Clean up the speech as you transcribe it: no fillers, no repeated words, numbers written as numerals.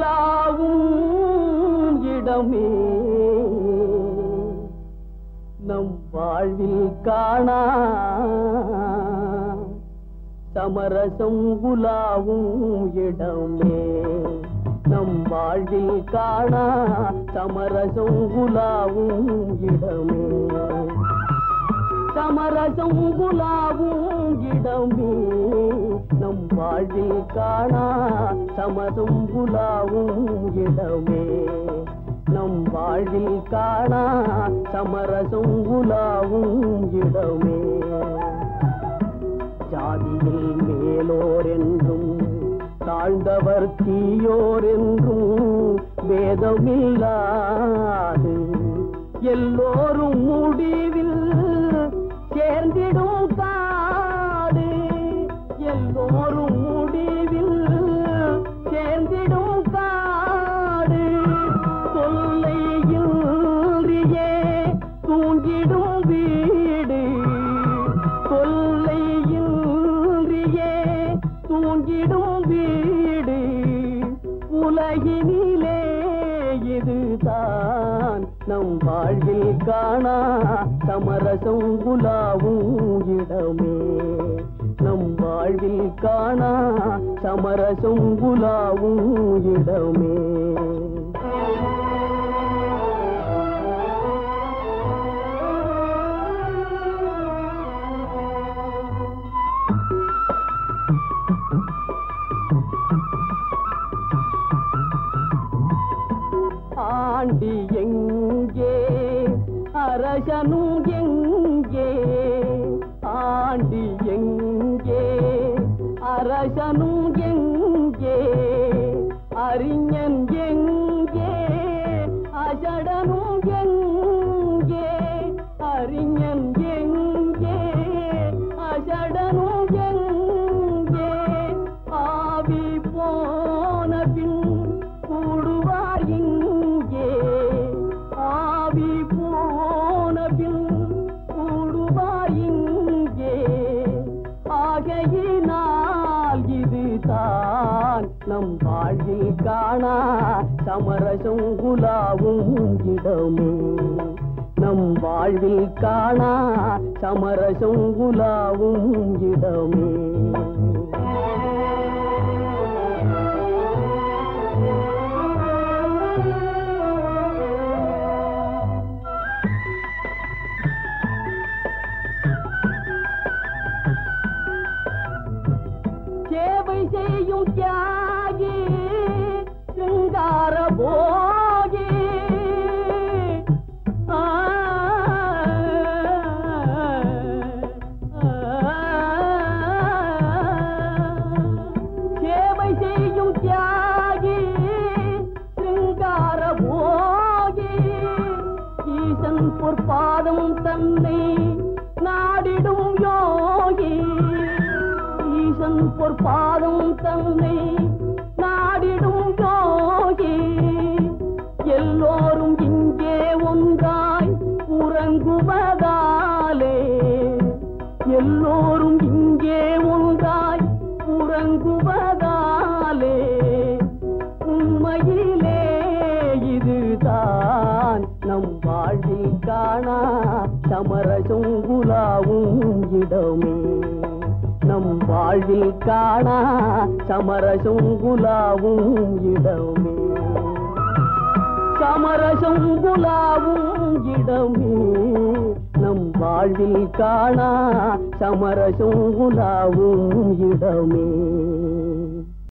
உலாவும் இடமே நம் வாழ்வில் காணா சமரசம் உலாவும் இடமே நம் வாழ்வில் காணா சமரசம் உலாவும் இடமே சமரசம் உலாவும் இடமே நம் வாழ்வில் காணா சமரசம் உலாவும் இடமே நம் வாழ்வில் காணா சமரசம் உலாவும் இடமே ஜாதியில் மேலோர் என்றும் தாழ்ந்தவர் தீயோர் என்றும் வேதமில்லாது எல்லோரும் முடிவில் சேர்ந்திடும் காடு எல்லோரும் முடிவில் சேர்ந்திடும் காடு தொல்லையில்றியே தூங்கிடும் வீடு தொல்லையில்றியே தூங்கிடும் வீடு உலகினிலே இதுதான் நம் வாழ்வில் காணா சமரசம் உலாவும் இடமே நம் வாழ்வில் காணா சமரசம் உலாவும் இடமே ஆண்டி எங்கே அரசனும் எங்கே ஆண்டி எங்கே அரசனும் எங்கே அறிஞன் எங்கே அசடனும் எங்கே அறிஞன் எங்கே அசடனும் எங்கே ஆவி போன பின் கூடுவார் இங்கே ஆவி போன பின் கூடுவார் இங்கே ஆகையினால் இதுதான் நம் வாழ்வில் காணா சமரசம் உலாவும் இடமே நம் வாழ்வில் காணா சமரசம் உலாவும் இடமே சேவை செய்யும் தியாகி சிங்கார போகி சேவை செய்யும் தியாகி சிங்கார போகி ஈசன் பொற்பாதம் தன்னை நாடிடும் யோகி ஈசன் பொற்பாதம் தன்னை நாடிடும் யோகி எல்லோரும் இங்கே ஒன்றாய் உறங்குவதாலே எல்லோரும் இங்கே ஒன்றாய் உறங்குவதாலே உண்மையிலே இதுதான் நம் வாழ்வில் காணா சமரசம் உலாவும் இடமே நம் வாழ்வில் காணா சமரசம் உலாவும் இடமே சமரசம் உலாவும் இடமே நம் வாழ்வில் காணா சமரசம் உலாவும் இடமே